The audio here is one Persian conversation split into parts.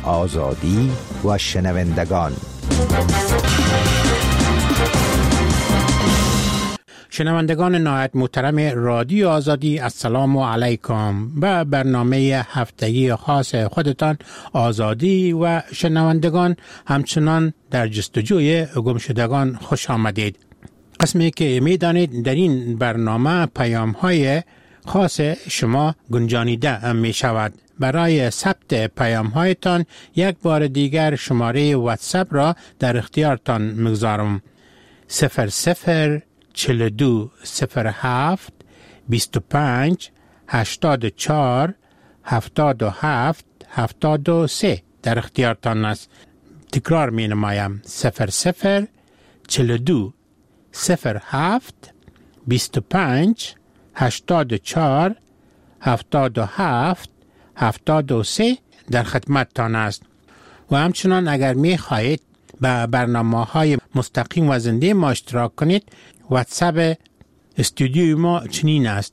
آزادی و شنوندگان. شنوندگان نهایت محترم رادیو آزادی، السلام علیکم. به برنامه هفتگی خاص خودتان آزادی و شنوندگان همچنان در جستجوی گمشدگان خوش آمدید. قسمی که میدانید در این برنامه پیام‌های خاص شما گنجانیده می شود. برای ثبت پیام‌هایتان یک بار دیگر شماره واتساپ را در اختیارتان می‌گذارم. 0042 07 25 84 77 73 در اختیارتان است. تکرار می نمایم. 0042 07 25 84 77 73 در خدمتتان است. و همچنان اگر می خواهید به برنامه‌های مستقیم و زنده ما اشتراک کنید، واتساپ استودیوی ما چنین است: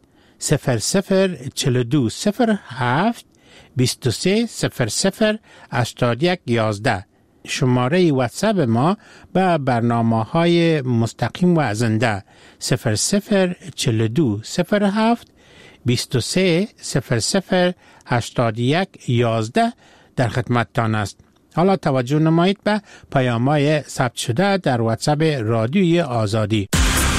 0042 07 23 00 81 11. شماره واتساپ ما به برنامه‌های مستقیم و زنده 0042 07 23 00 81 11 در خدمتتان است. حالا توجه نمایید به پیام‌های ثبت شده در واتساپ رادیوی آزادی.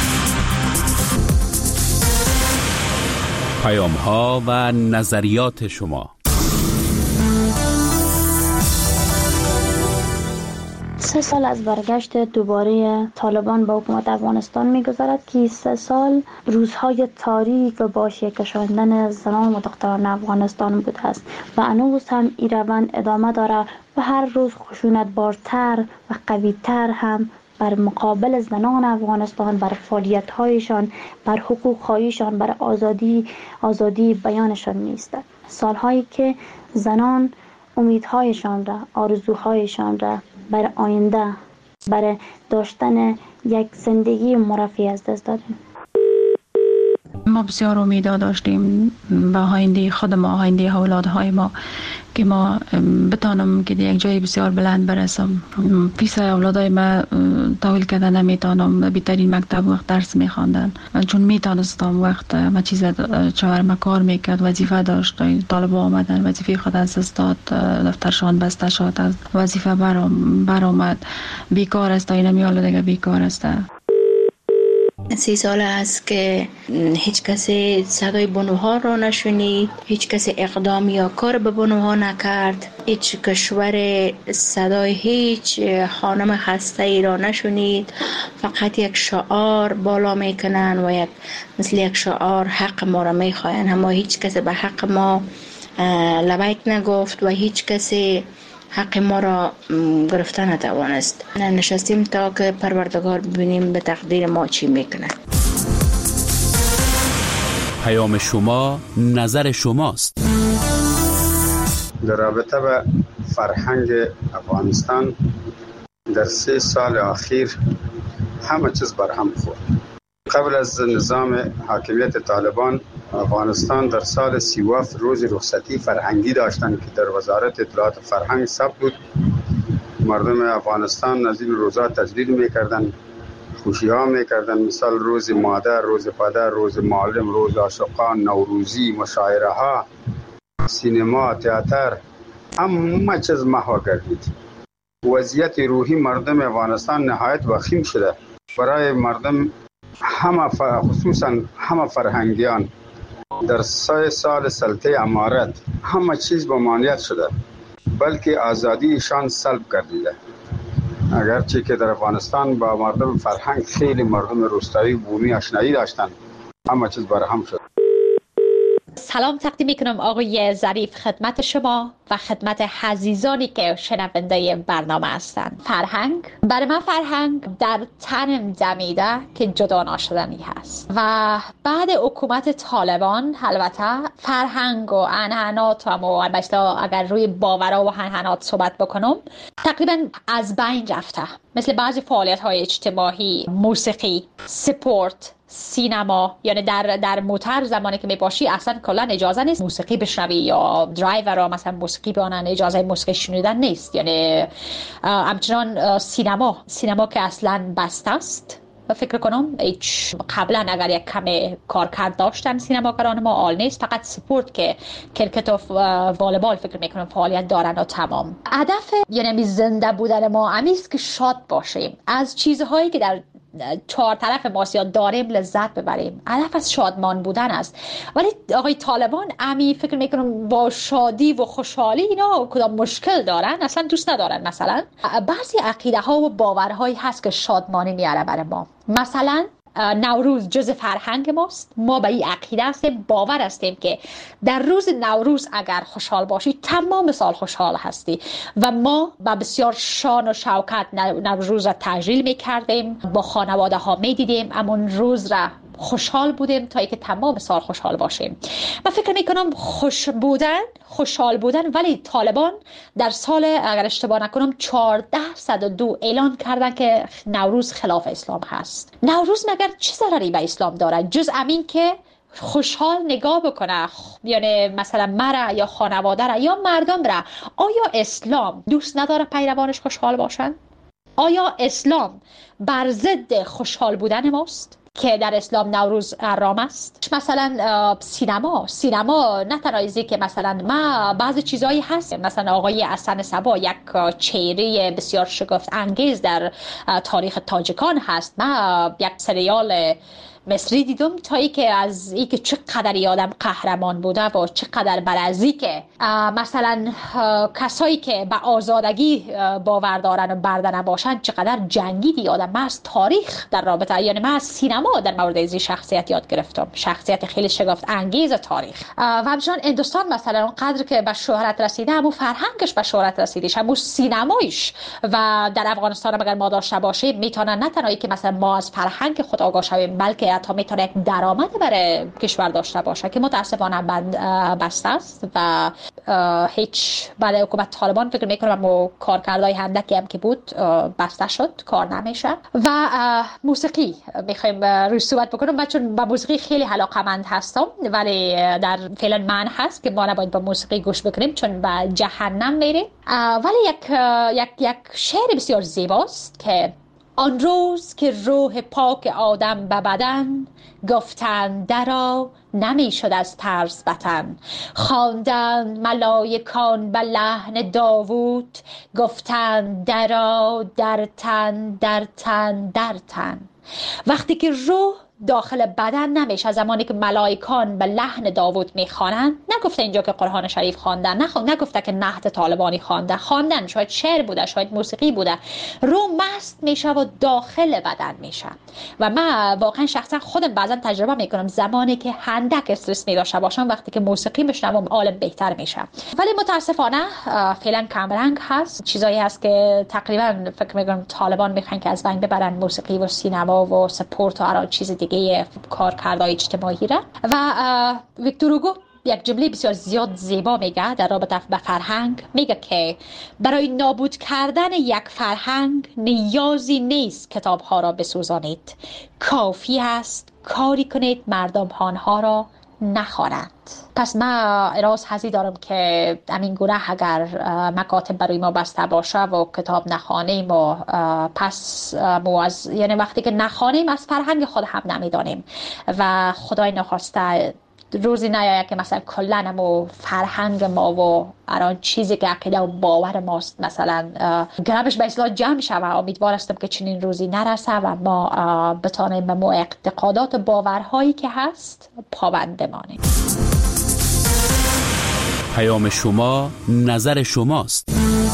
پیام‌ها و نظریات شما. 3 سال از برگشت دوباره طالبان به حکومت افغانستان می‌گذرد که 3 سال روزهای تاریک و با شیعه کشاندن زنان و دختران افغانستان بوده است و هنوز هم این روند ادامه داره و هر روز خشونت بارتر و قوی‌تر هم بر مقابل زنان افغانستان، بر فعالیت‌هایشان، بر حقوق‌هایشان، بر آزادی بیانشان نیست. سال‌هایی که زنان امیدهایشان را، آرزوهایشان را بر آینده، برای داشتن یک زندگی مرفه از دست دادیم. ما بسیار امیدها داشتیم به آینده خود ما، آینده اولادهای ما، که ما بتانم که یک جای بسیار بلند برسم. پیش اولادای ما تحویل کردن نمیتونم، بهترین مکتب وقت درس میخواندن، چون میتونستم وقت ما چیز چهارم کار میکرد، وظیفه داشت، طالبا آمدن وظیفه خود از استاد، دفترشان بسته شد، از وظیفه برآمد، بیکار است، اینا میاله دیگه بیکار است. 3 سال است که هیچ کسی صدای بانوها را نشنید، هیچ کسی اقدام یا کار به بانوها نکرد، هیچ کشور صدای هیچ خانم خسته ای را نشنید. فقط یک شعار بالا میکنن و مثل یک شعار حق ما را میخواین، اما هیچ کسی به حق ما لبیک نگفت و هیچ کسی حق ما را گرفته نتوانست. نشستیم تا که پروردگار ببینیم به تقدیر ما چی میکنه. پیام شما، نظر شماست. در رابطه به فرهنگ افغانستان در 3 سال اخیر همه چیز برهم خورد. قبل از نظام حاکمیت طالبان، افغانستان در سال 37 روز رخصتی فرهنگی داشتند که در وزارت اطلاعات فرهنگ ثبت بود. مردم افغانستان از این روزها تجلیل میکردن، خوشی ها میکردن، مثال روز مادر، روز پدر، روز معلم، روز عاشقان، نوروزی، مشاعره ها، سینما، تئاتر، همه چیز محو گردید. وضعیت روحی مردم افغانستان نهایت وخیم شده. برای مردم خصوصا همه فرهنگیان در 3 سال سلطه امارت همه چیز ممانعت شده، بلکه آزادیشان سلب گردیده. اگرچه که در افغانستان با مردم فرهنگ خیلی مردم روستایی بومی آشنایی داشتند، همه چیز برهم شد. سلام تقدیم میکنم آقای ظریف خدمت شما و خدمت عزیزانی که شنونده برنامه هستند. فرهنگ برای من فرهنگ در تنم دمیده که جدا ناشدنی هست و بعد حکومت طالبان البته فرهنگ و عنعنات و البته اگر روی باورها و عنعنات صحبت بکنم تقریبا از بین رفته. مثل بعضی فعالیت های اجتماعی، موسیقی، سپورت سینما، یعنی در موتر زمانی که میباشی اصلا کلا اجازه نیست موسیقی بشنوی، یا درایورها مثلا موسیقی بانن، اجازه موسیقی شنیدن نیست. یعنی همچنان سینما که اصلا بسته است. فکر کنم هیچ قبلا اگر یک کمی کارکرد داشتن سینماگران ما عال نیست، فقط سپورت که کرکت و والیبال فکر میکنم فعالیت دارن و تمام. هدف یعنی زنده بودن ما امیست که شاد باشیم، از چیزهایی که در چهار طرف ماسیا داریم لذت ببریم. هدف از شادمان بودن است. ولی آقای طالبان امی فکر میکنم با شادی و خوشحالی اینا کدام مشکل دارن، اصلا دوست ندارن. مثلا بعضی عقیده ها و باورهایی هست که شادمانی میاره برای ما. مثلا نوروز جز فرهنگ ماست. ما به این عقیده هستیم، باور هستیم که در روز نوروز اگر خوشحال باشی تمام سال خوشحال هستی و ما با بسیار شان و شوکت نوروز را تجلیل میکردیم، با خانواده ها میدیدیم، امون روز را خوشحال بودیم تا اینکه تمام سال خوشحال باشیم. من فکر میکنم خوشحال بودن، ولی طالبان در سال اگر اشتباه نکنم 1402 اعلان کردن که نوروز خلاف اسلام هست. نوروز مگر چه ضرری به اسلام داره جز امین که خوشحال نگاه بکنه؟ یعنی مثلا مرا یا خانواده را یا مردم را، آیا اسلام دوست نداره پیروانش خوشحال باشن؟ آیا اسلام بر ضد خوشحال بودن ماست که در اسلام نوروز حرام است؟ مثلا سینما نه تنها که مثلا ما بعضی چیزایی هست، مثلا آقای حسن صبا یک چهره بسیار شگفت انگیز در تاریخ تاجیکان هست. ما یک سریال مصری دیدم تا ای که از ای که چقدر یادم قهرمان بوده و چقدر برازی که مثلا کسایی که به آزادگی باور دارن و برده نباشن چقدر جنگیدی یادم. من از تاریخ در رابطه، یعنی من از سینما در مورد این شخصیت یاد گرفتم، شخصیت خیلی شگفت انگیز تاریخ. و همچنان هندوستان مثلا اونقدر که به شهرت رسیده، همون فرهنگش به شهرت رسیدش، همون سینمایش. و در افغانستان اگر ما داشته باشیم میتونن نه تنها که مثلا ما از فرهنگ خود آگاه شویم، بلکه تا میتونه یک درآمد برای کشور داشته باشه که متاسفانه بسته است. و هیچ بعد حکومت طالبان فکر میکنم و کارکردهای هندکی هم که بود بسته شد، کار نمیشه. و موسیقی میخوایم روی صحبت بکنم. من چون با موسیقی خیلی علاقه‌مند هستم، ولی در فعلا من هست که ما نباید با موسیقی گوش بکنیم چون به جهنم میریم. ولی یک شعر بسیار زیباست که آن روز که روح پاک آدم به بدن، گفتند درا نمی شد از ترس وطن. خواندند ملائکان به لحن داوود، گفتند درا در تن در تن در تن. وقتی که روح داخل بدن نمیشه، زمانی که ملائکان به لحن داوود میخوانند، نگفته اینجا که قرآن شریف خواندن، نگفته که نهت طالبانی خواندن، شاید شعر بوده، شاید موسیقی بوده، روح مست میشه و داخل بدن میشه. و من واقعا شخصا خودم بعضا تجربه میکنم زمانی که هندک استرس میداشته باشم، وقتی که موسیقی میشنوم حالم بهتر میشه. ولی متاسفانه فعلا کمرنگ هست، چیزایی هست که تقریبا فکر میکنم طالبان میخوان که از بین ببرن موسیقی و سینما و سپورت و هر چیز دیگه کارکردهای اجتماعی را. و ویکتور هوگو یک جمله بسیار زیاد زیبا میگه در رابطه با فرهنگ. میگه که برای نابود کردن یک فرهنگ نیازی نیست کتابها را بسوزانید، کافی است کاری کنید مردم آنها را نخوانند. پس من راز حزی دارم که همین گونه اگر مکاتب برای ما بسته باشه و کتاب نخوانیم و پس یعنی وقتی که نخوانیم از فرهنگ خود هم نمیدانیم و خدای نخواسته روزی نیاید که مثلا کلن و فرهنگ ما و هر چیزی که عقیده و باور ماست مثلا گرمش به اصلاح جمع شود. امیدوار هستم که چنین روزی نرسه و ما بتانیم به مو اعتقادات و باورهایی که هست پابند بمانیم. پیام شما نظر شماست.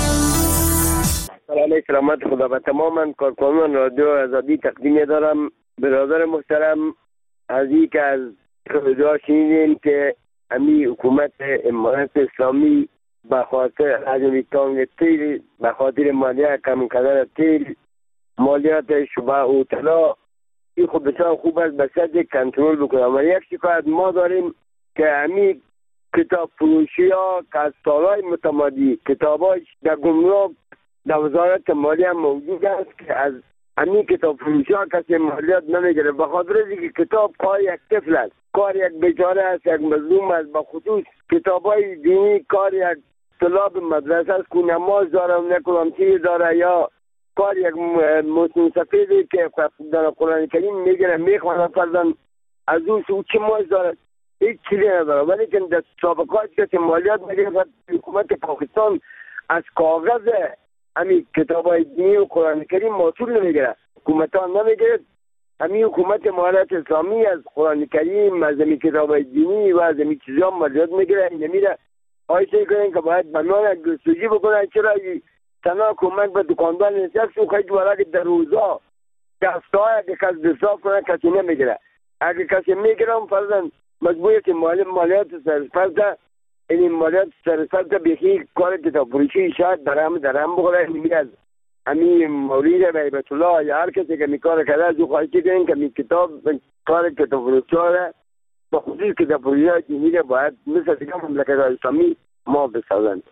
سلام سلامت خدا به تمام کارکنان رادیو آزادی تقدیم دارم. برادر محترم عزیزی که از خدا شنیدیم که امی حکومت امارت اسلامی به خاطر حجم تانگ تیل، به خاطر مالیات کم کردن تیل، مالیات شبه و طلا، این خود بسیار خوب است به سطح کنترل بکنم. و یک شکایت ما داریم که امی کتاب فروشی ها که از سالهای متمادی کتاباش در گمرک در وزارت مالیه موجود است که از همین کتاب فروشی ها کسی مالیات نمیگیره، به خاطر اینکه کتاب کار یک طفل است، کار یک بیچاره است، یک مظلوم است. به خصوص کتاب های دینی کار یک طلاب مدرسه است که نماز داره و نکنم چیز داره، یا کار یک مسلم سفیدی که در قرآن کریم میگیره میخوانه فرزن از اون سو چه ماز داره، هیچ چیزی نداره. ولی که در سابقات کسی مالیات میگیره، حکومت پاکستان از کاغذ همین کتاب های دینی و قرآن کریم محصول نمیگیره، حکومت ها نمیگیره. همین حکومت امارات اسلامی از قرآن کریم، از همین کتاب های دینی و از همین چیزا مالیات میگیره. نمیره آیسته کنین که باید بنان جستجو بکنن چرا تنها کمک به دکاندار نشست و خیلی ورق در روزا دستا اگه کس دستاف کنه کسی نمیگیره. اگه کسی میگیرم فرضاً مجبوریت مالیات سرسپرده، این مالیات سرسپرده بخی کار کتاب فروشی شاید درهم بخوره. نمیگه از همین مورید بیبت الله یا هر کسی که می کار کرده از او خواهی کنین که می کتاب کار کتاب فروشی ها با خصوص کتاب فروشی ها دینی باید مثل دیگه مملکت اسلامی ما بسازند.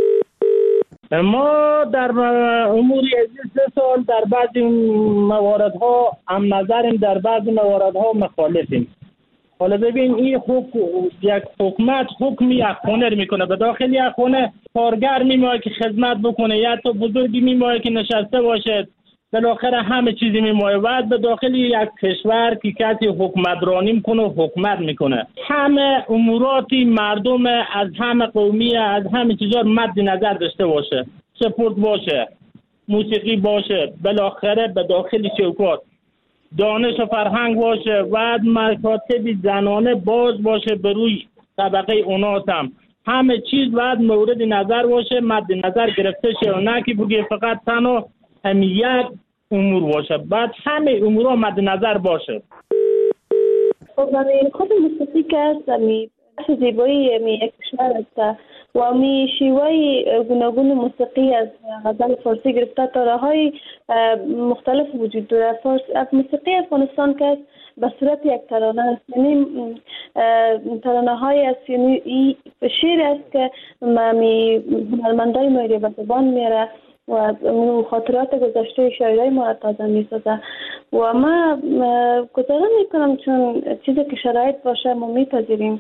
ما در امور 3 سال در بعضی مواردها هم نظریم، در بعضی مواردها مخالفیم. حالا ببین این یک حکومت حکم یک خونه میکنه، به داخل یک خونه کارگر میمونه که خدمت بکنه، یا تو بزرگی میمونه که نشسته باشه، بالاخره همه چیزی میمونه. بعد به داخل یک کشور که کسی حکمرانی میکنه و حکومت میکنه، همه اموراتی مردم از همه قومی از همه چیزا مد نظر داشته باشه، سپورت باشه، موسیقی باشه، بالاخره به داخل چوکات دانش و فرهنگ باشه، بعد مکاتب زنانه باز باشه به روی طبقه اوناس هم همه چیز باید مورد نظر باشه، مد نظر گرفته شه و نه که بگه فقط تنها یک امور باشه، بعد همه امورها مد نظر باشه. خب خود موسیقی که است زیبایی یک کشور است و شیوه گوناگون موسیقی از غزل فارسی گرفته تا راه‌های مختلف وجود داره. موسیقی افغانستان که به صورت یک ترانه است، یعنی ترانه های است، یعنی شعر است که هنرمندای ما به زبان میاره و خاطرات گذشته شاعرای ما تازه میسازه و ما گزارش میکنم چون چیزی که شرایط باشه ما میپذیریم.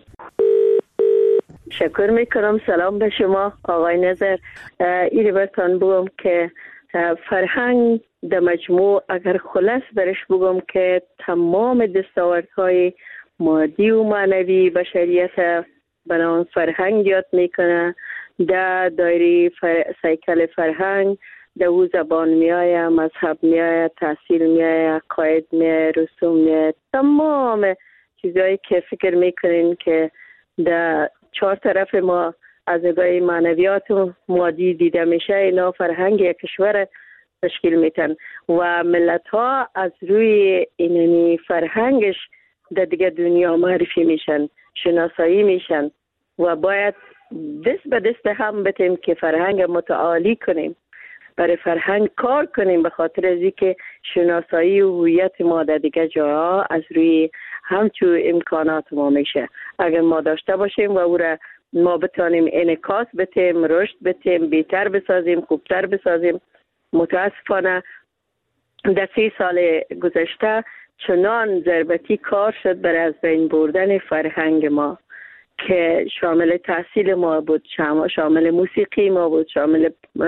شکر میکنم. سلام به شما آقای نظر. ایره برتان بگم که فرهنگ در مجموع اگر خلاص برش بگم که تمام دستاوردهای مادی و معنوی بشریت بنام فرهنگ یاد میکنه. در دایره سیکل فرهنگ در او زبان میآید، مذهب میآید، تحصیل میآید، قاید میآید، رسوم میآید، تمام چیزایی که فکر میکنین که در 4 طرف ما از نگاه معنویات و مادی دیده میشه، اینا فرهنگ یک کشور تشکیل میتن و ملت ها از روی اینمی فرهنگش در دیگه دنیا معرفی میشن، شناسایی میشن و باید دست به دست هم بتیم که فرهنگ متعالی کنیم، برای فرهنگ کار کنیم، به خاطر از اینکه شناسایی و هویت ما در دیگه جاها از روی همچون امکانات ما میشه. اگر ما داشته باشیم و او را ما بتانیم انعکاس بتیم، رشد بتیم، بهتر بسازیم، خوبتر بسازیم. متاسفانه در 3 سال گذشته چنان ضربتی کار شد برای از بین بردن فرهنگ ما که شامل تحصیل ما بود، شامل موسیقی ما بود، شامل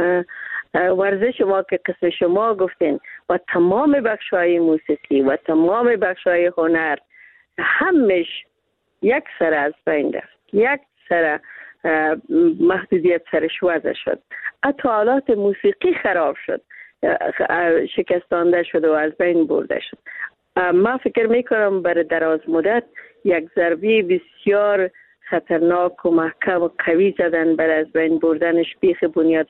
ورزش ما که قسم شما گفتین و تمام بخش‌های موسیقی و تمام بخش‌های هنر همش یک سر از بین رفت، یک سر محدودیت سرش وضع شد. حتی آلات موسیقی خراب شد، شکستانده شد و از بین برده شد. من فکر میکنم برای دراز مدت یک ضربه بسیار خطرناک و محکم و قوی زدن برای از بین بردنش بیخ بنیاد.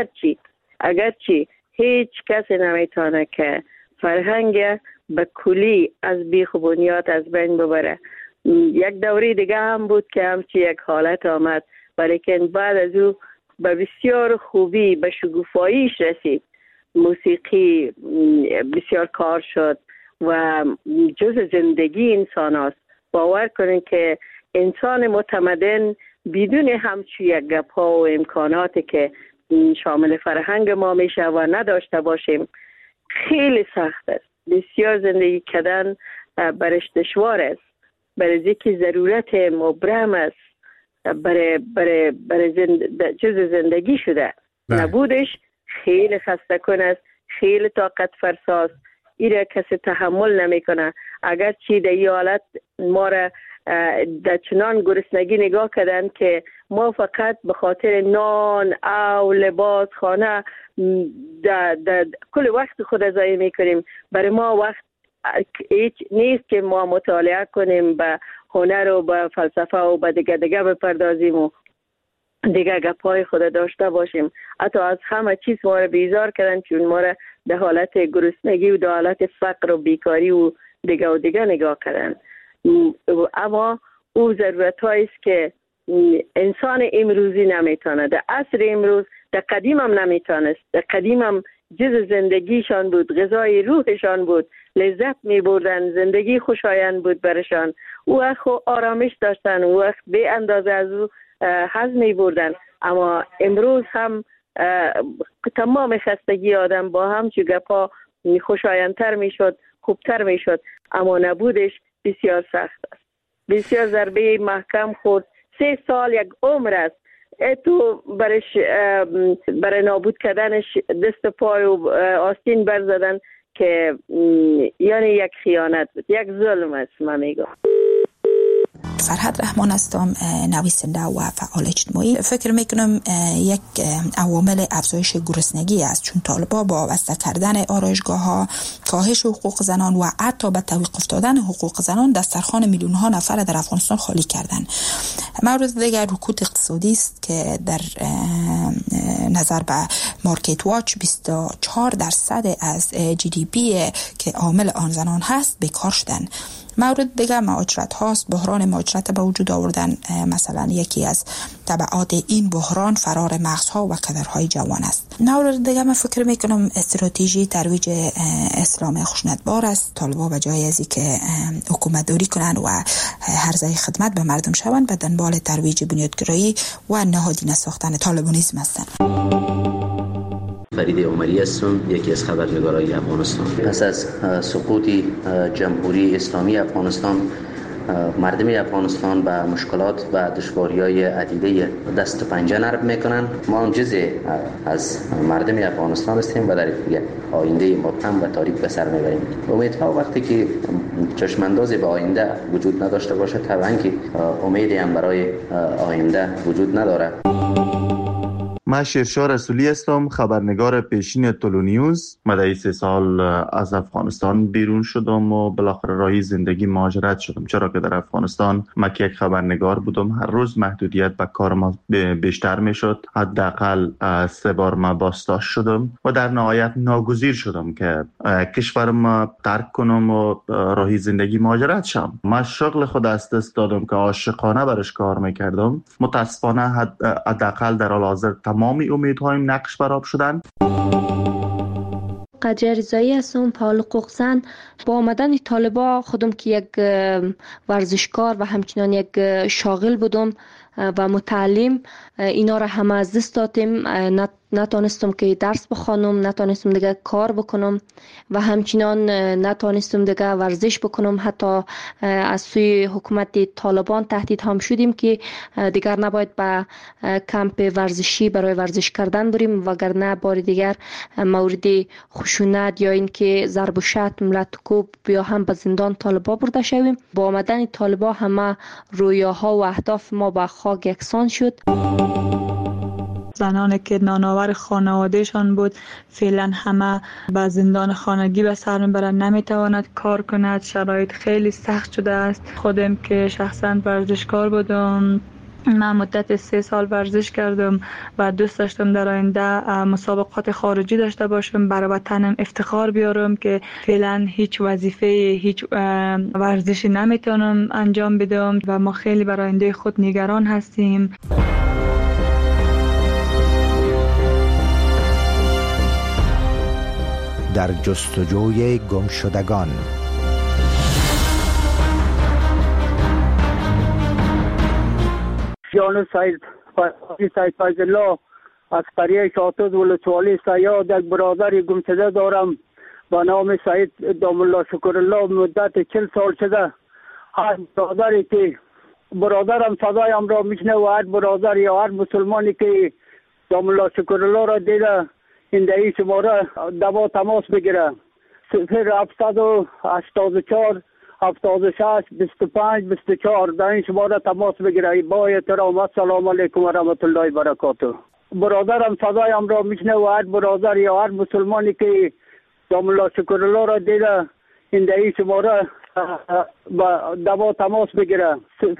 اگرچه هیچ کسی نمیتونه که فرهنگ به کلی از بیخ بنیاد از بین ببره. یک دوره دیگه هم بود که همچی یک حالت آمد، ولیکن بعد از او به بسیار خوبی به شگوفاییش رسید. موسیقی بسیار کار شد و جز زندگی انسان است. باور کنین که انسان متمدن بدون همچی یک گپ ها و امکاناتی که شامل فرهنگ ما میشه و نداشته باشیم خیلی سخت است. بسیار زندگی کردن برش دشوار است. برای که ضرورت مبرم است برای جز زندگی شده. نبودش خیلی خسته کن است، خیلی طاقت فرساست. ایره کسی تحمل نمیکنه. اگر چی در این حالت ما را در چنان گرسنگی نگاه کردن که ما فقط به خاطر نان او لباس خانه کل وقت خود ضایع میکنیم. برای ما وقت هیچ نیست که ما مطالعه کنیم، به هنر و به فلسفه و به دیگه بپردازیم و دیگه گپای خود داشته باشیم. حتی از همه چیز ما را بیزار کردن، چون ما را در حالت گرسنگی و در حالت فقر و بیکاری و دیگه نگاه کردن. اما او ضرورت است که انسان امروزی نمیتونه. در عصر امروز، در قدیم هم نمیتونست. در قدیم هم جز زندگیشان بود، غذای روحشان بود، لذت می بردن، زندگی خوشایند بود برشان. او وقت آرامش داشتن، او وقت به اندازه از او حظ می بردن. اما امروز هم تمام خستگی آدم با هم چو گپا خوشایندتر می شد، خوبتر می شد. اما نبودش بسیار سخت است. بسیار ضربه محکم خورد. 3 سال یک عمر است. تو برای نابود کردنش دست پای و آستین برزدن که یعنی یک خیانت بود، یک ظلم است. من میگم فرهاد رحمان هستم، نویسنده و فعال اجتماعی. فکر میکنم یک عوامل افزایش گرسنگی است، چون طالبا با وابسته کردن آرایشگاه‌ها، کاهش حقوق زنان و حتی به توقف افتادن حقوق زنان دسترخوان میلیون ها نفر در افغانستان خالی کردن. مورد دیگر رکود اقتصادی است که در نظر به مارکت واچ 24% از GDP که عامل آن زنان هست بیکار شدن. مورد دیگر مهاجرت هاست. بحران مهاجرت به وجود آوردن مثلا یکی از تبعات این بحران فرار مغزها و کدرهای جوان است. مورد دیگر من فکر میکنم استراتژی ترویج اسلام خشونتبار است. طالبا به جای از اینکه حکومت داری کنند و هرزه خدمت به مردم شوند، به دنبال ترویج بنیادگرایی و نهادینه ساختن طالبانیسم هستند. فرید عمری هستم، یکی از خبرنگارای افغانستان. پس از سقوط جمهوری اسلامی افغانستان، مردم افغانستان به مشکلات و دشواری‌های عدیده دست و پنجه نرم میکنن. ما هم جزء از مردم افغانستان هستیم و در آینده مبهم و تاریک به سر میبریم. امیدها وقتی که چشماندازی به آینده وجود نداشته باشه، طبعا که امیدی هم برای آینده وجود نداره. من شیرشاه رسولی هستم، خبرنگار پیشین تولو نیوز. من 3 سال از افغانستان بیرون شدم و بالاخره راهی زندگی مهاجرت شدم، چرا که در افغانستان من یک خبرنگار بودم. هر روز محدودیت به کار ما بیشتر میشد. حداقل 3 بار من بازداشت شدم و در نهایت ناگزیر شدم که کشورم ترک کنم و راهی زندگی مهاجرت شم. من شغل خود از دست دادم که عاشقانه برش کار میکردم. متاسفانه حداقل در حال حاضر تمامی امیدهایم نقش برآب شدن. قدر رضایی هستم، فعال حقوق زن. با آمدن طالبا خودم که یک ورزشکار و همچنان یک شاغل بودم و متعلم، اینا را همه از دست دادیم. نتونستم که درس بخوانم، نتونستم دیگه کار بکنم و همچنان نتونستم دیگه ورزش بکنم. حتی از سوی حکومت طالبان تهدید هم شدیم که دیگر نباید به کمپ ورزشی برای ورزش کردن بریم، وگرنه بار دیگر مورد خشونت یا اینکه ضرب و شتم، لط و کوب یا هم به زندان طالبا برده شویم. با آمدن طالبا همه رویاها و اهداف ما به خاک یکسان شد. زنانی که نانآور خانوادهشان بود فعلا همه به زندان خانگی به سر میبرند، نمیتواند کار کند. شرایط خیلی سخت شده است. خودم که شخصا ورزشکار بودم، من مدت 3 سال ورزش کردم و دوست داشتم در آینده مسابقات خارجی داشته باشم، برای وطنم افتخار بیارم که فعلا هیچ وظیفه، هیچ ورزشی نمیتونم انجام بدم و ما خیلی برای آینده خود نگران هستیم. در جستجوی گمشدگان. جان سید فیض الله از قریه شاطز ولسوالی سیاد یک برادر گمشده دارم. به نام سعید دام الله شکرالله مدت 40 سال شده هر برادری که برادرم صدایم را میشنه و هر برادر یا هر مسلمانی که دام الله شکرالله را دیده این دهی شماره دوا تماس بگیره 0784 76 25 24 در این شماره تماس بگیره. با احترام السلام علیکم و رحمت الله و برکاته. برادرم صدایم را میشنه و هر برادر یا هر مسلمانی که دام الله شکرالله را دیده این دهی شماره دوا تماس بگیره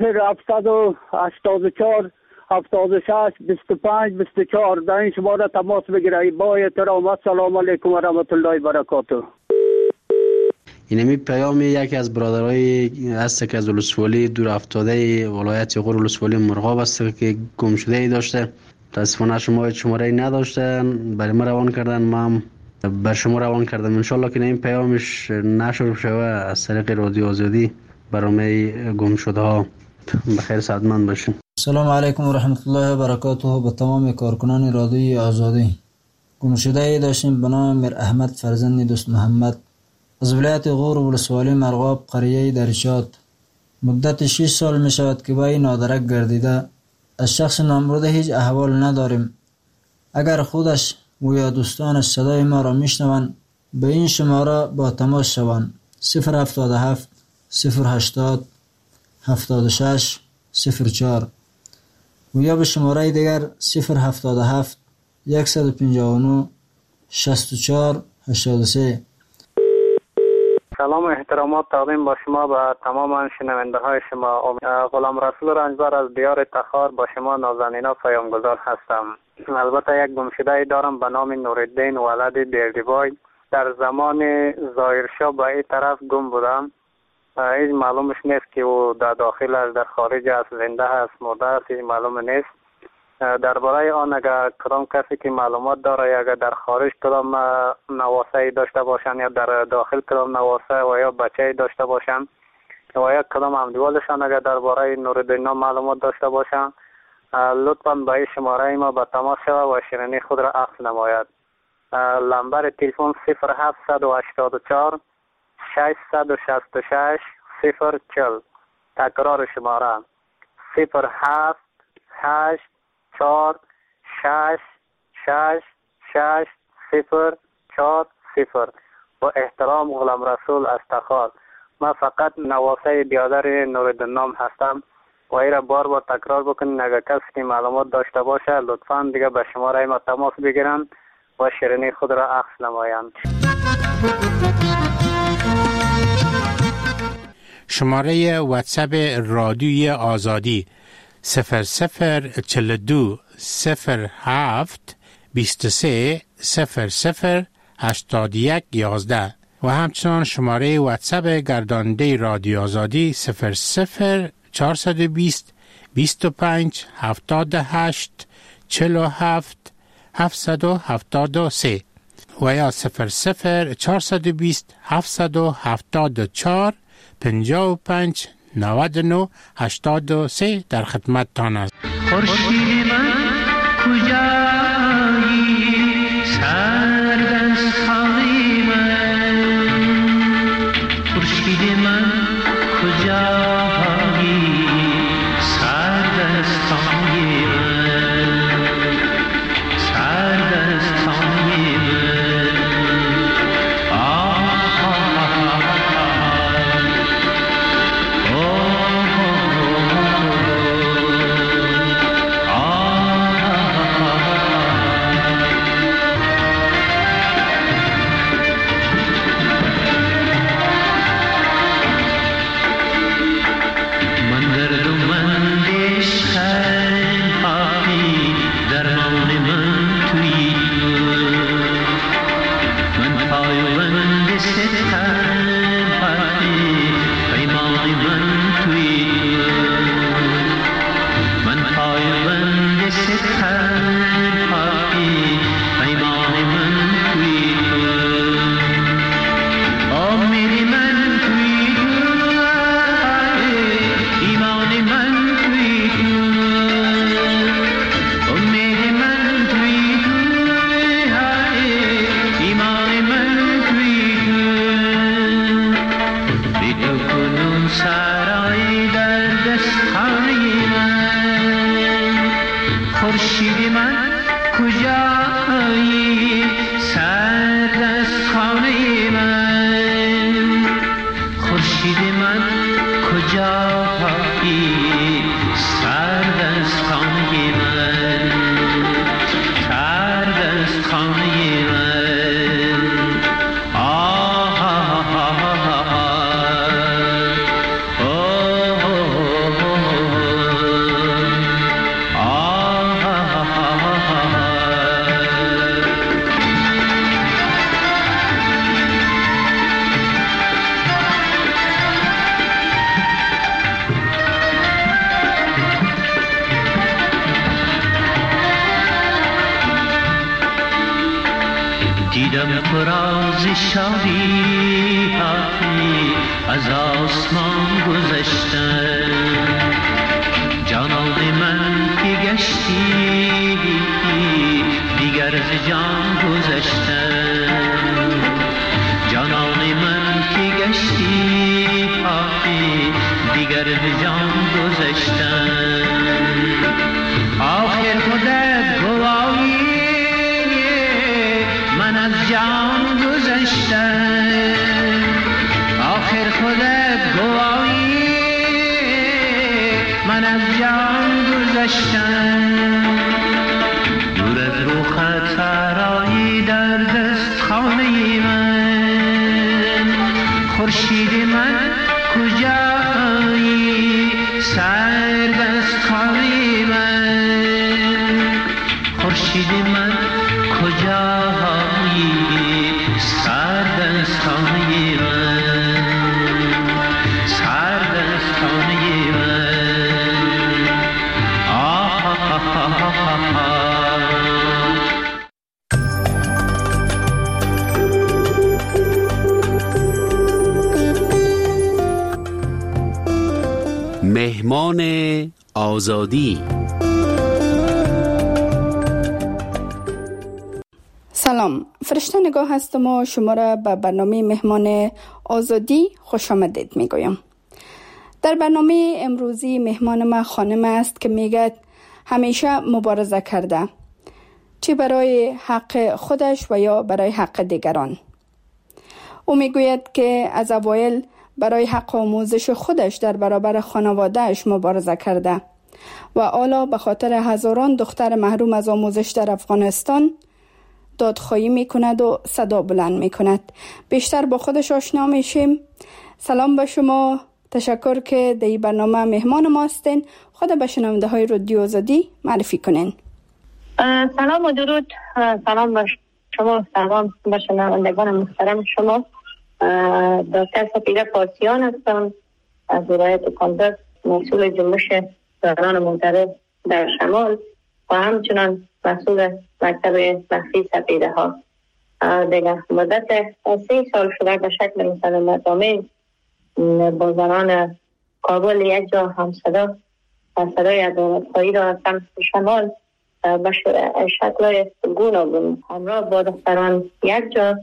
0784 76 25 24 در این شماره تماس بگیره. با احترام السلام علیکم و رحمت الله و برکاته. اینمی پیام یکی از برادرای است که از ولسوالی دور افتاده ولایت غور ولسوالی مرغاب است که گم شده ای داشته. متاسفانه شما شماره نداشتن، برای ما روان کردن، ما هم بر شما روان کردم. انشالله که این پیامش نشر شوه از طریق رادیو آزادی برنامه گم شده ها. بخیر سعادتمند باشین. سلام علیکم و رحمت الله و برکاته. به تمام کارکنان رادیوی آزادی. گم شده ای داشتیم به نام میر احمد فرزند دوست محمد از ولایت غور ولسوالی مرغاب قریه درشاد. مدت 6 سال می شود که با این نادرک گردیده. از شخص نامبرده هیچ احوال نداریم. اگر خودش و یا دوستانش صدای ما را میشنوند به این شماره با تماس شوند 077 080 76 04 و یا به شماره دیگر 077 159 64 83. سلام و احترامات تقدیم با شما و تمام شنونده های شما. غلام رسول رنجبر از دیار تخار با شما نازنینا پیامگذار هستم. البته یک گمشده دارم به نام نورالدین ولد بیردیبای. در زمان ظاهرشاه به این طرف گم بودم. هیچ معلومش نیست که او در داخل است، در خارج است، زنده است، مرده است، هیچ معلوم نیست. درباره آن اگر کدام کسی که معلومات داره یا اگر در خارج کدام نواسه داشته باشن یا در داخل کدام نواسه و یا بچه داشته باشن و یا کدام همدیوالشان اگر درباره نورالدین معلومات داشته باشن لطفاً به این شماره ما به تماس شود و شیرینی خود را عکس نماید. نمبر تلفن 0784 666 040. تکرار شماره 078 4 6 6 6 0 4 0. با احترام غلام رسول از تخار. من فقط نواسه بیادر نورالدین نام هستم و ای را بار بار تکرار بکنین. اگر کسی که معلومات داشته باشه لطفاً دیگه به شماره ما تماس بگیرن و شیرینی خود را عکس نمایند. شماره واتساپ رادیوی آزادی 0042 07 23 00 81 11 و همچنان شماره واتساپ گرداننده رادیو آزادی 00 420 25 78 47 773 و یا 00 420 774 55 99 83 در خدمتتان است. خورشید من کجایی سردستای من، خورشید من کجایی سردستای من، سردستای من. خورشید من کجایی سرد از خانه من خورشید من کجایی سرد از خانه من سرد از خانه من آه آه آه دیدم فراز شادی از آسمان گذشتن جانان من که گشتی دیگر ز جان گذشتن جانان من که گشتی دیگر ز جان گذشتن آخر خودت گواهی من از جان گذشتم آخر خودت گواهی من از جان گذشتم دور از رخت سرایی در دست خانه من خورشید من کجایی سرد از خانه من خورشید من کجایی سرد از خانه من سرد از خانه من آه آه آه آه مهمان آزادی. سلام، فرشته نگاه هستم و شما را به برنامه مهمان آزادی خوش آمدید میگویم. در برنامه امروزی مهمان ما خانم است که میگه همیشه مبارزه کرده، چه برای حق خودش و یا برای حق دیگران. او میگوید که از اوایل برای حق آموزش خودش در برابر خانوادهش مبارزه کرده و حالا به خاطر هزاران دختر محروم از آموزش در افغانستان دادخواهی میکند و صدا بلند میکند. بیشتر با خودش آشنا میشیم. سلام به شما، تشکر که در این برنامه مهمان ما هستین. خود به شنونده های رادیو آزادی معرفی کنین. سلام و درود. سلام به شما، سلام به شنوندگان محترم شما. دکتر سپیده پارسیان هستم از ولایت کندز، مسئول جنبش زنان معترض در شمال و همچنان مسئول مکتب مخفی سپیده ها. دیگه مدت 3 سال شده به شکل مسالمت‌آمیز با زنان کابل یک جا همصدا و صدای عدالت‌خواهی را از سمت شمال به شکل گوناگون همراه با دختران یک جا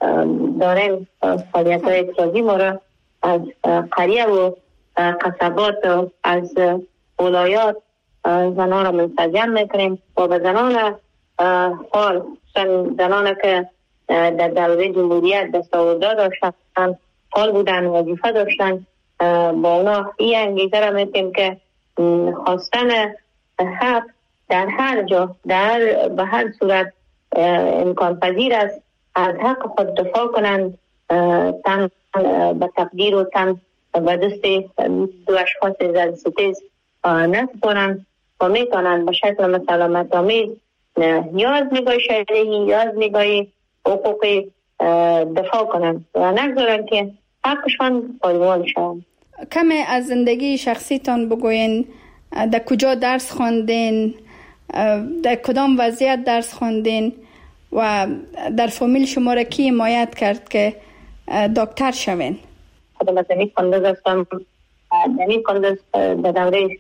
داریم فعالیت‌های اعتراضی ما را از قریه و قصبات و از ولایات زنان را منسجم میکنیم و به زنان حال زنان که در دوره جمهوریت دستاوردا داشتن، حال بودن، وظیفه داشتن، با اونا این انگیزه را میتیم که خواستن حق در هر جا به هر صورت امکان پذیر است از حق خود دفاع کنند، تن به تقدیر و تن به دست دو اشخاص زنستیز نسپارند و میتونند به شکل مسالمت‌آمیز یا از نگاه شرعی یا از نگاه حقوقی دفاع کنند و نگذارند که حقشان پایمال شوند. کمی از زندگی شخصیتان بگوین. در کجا درس خواندین؟ در کدام وضعیت درس خواندین؟ و در فامیل شما را کی حمایت کرد که دکتر شوین؟ خودم از دنی کندز هستم. دنی کندز در دوره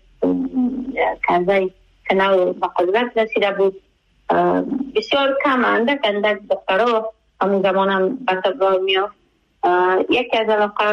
کرزی که نو به قدرت رسیده بود، بسیار کم اندک دکترها همون زمان هم بسابرار میافت. یکی از علاقه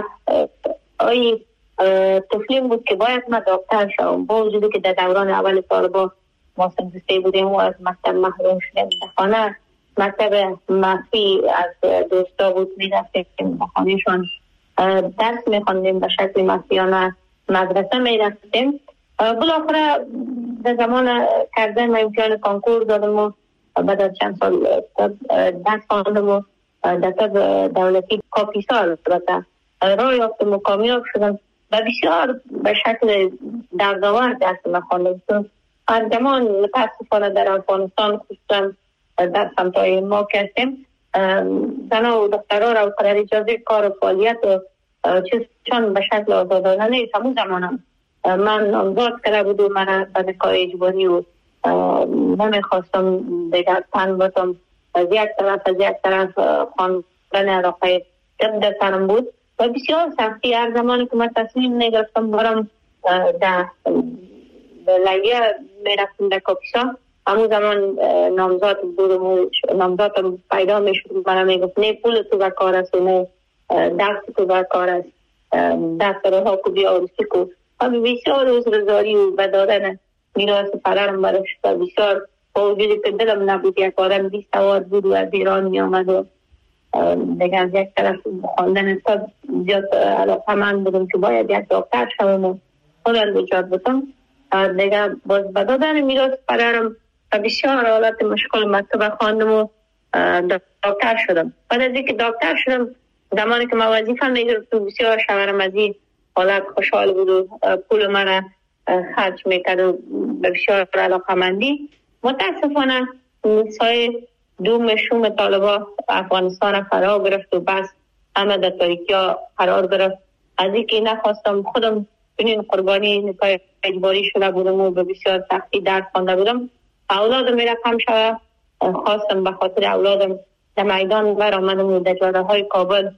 طفلیم بود که باید من دکتر شوم، با وجودی که در دوران اول طالبان ما صنف 3 بودیم و از مکتب محروم شدیم. در خانه مکتب مخفی از دوستا بود، میرفتیم به خانهشان درس میخوندیم به شکل مخفیانه، مدرسه میرفتیم. بالاخره در زمان کردن ما امتحان کنکور دادم و بعد از چند سال درس خواندم و در طب دولتی کاپیسا راه یافتم و کامیاب شدم و بسیار به شکل دردآور درس ما خواندم. هر زمان متاسفانه در افغانستان خصوصا در سمتای ما کردیم زنها و دخترها را قرار اجازه کار و فعالیت و چیزشان به شکل آزادانه نیست. همون زمانم من نامزاد کرده بود و من به کار اجباری و نمیخواستم دیگر تن باتم از یک طرف خواندن علاقه طب در سرم بود و بسیار سختی. هر زمانی که من تصمیم نگرفتم برم در لیه میرفتم در کاپیسا، همون زمان نامزاد بودم و نامزادم پیدا میشد. من میگفت نه پول تو به کار است و نه دست تو به کار است، دست روها کو بیا عروسی کو. بسیار عذرزاری و بدادن میراث پدرم براش بسیار با وجودی که دلم نبود. یک آدم بی سواد بود و از ایران می آمد و دیگه از یک طرف خواندن طب زیاد علاقه من بودم که باید یک دکتر شوم و خودم ایجاد بودم. دیگه باز بدادن میراث پدرم بسیار حالت مشکل مکتب خواندم و دکتر شدم. بعد از اینکه دکتر شدم زمانی که من وظیفه میگرفتم بسیار شوهرم از این حالت خوشحال بود و پول من خرج میکرد و بسیار علاقه‌مندی. متاسفانه سایه دوم شوم طالبا افغانستان فرا گرفت و بس همه در تاریکی ها قرار گرفت. از اینکه نخواستم خودم بینین قربانی نکای اجباری شده بودم و به بسیار سختی درس خوانده بودم. اولادم میره کم شده، خواستم به خاطر اولادم در میدان برآمدم و در جاده های کابل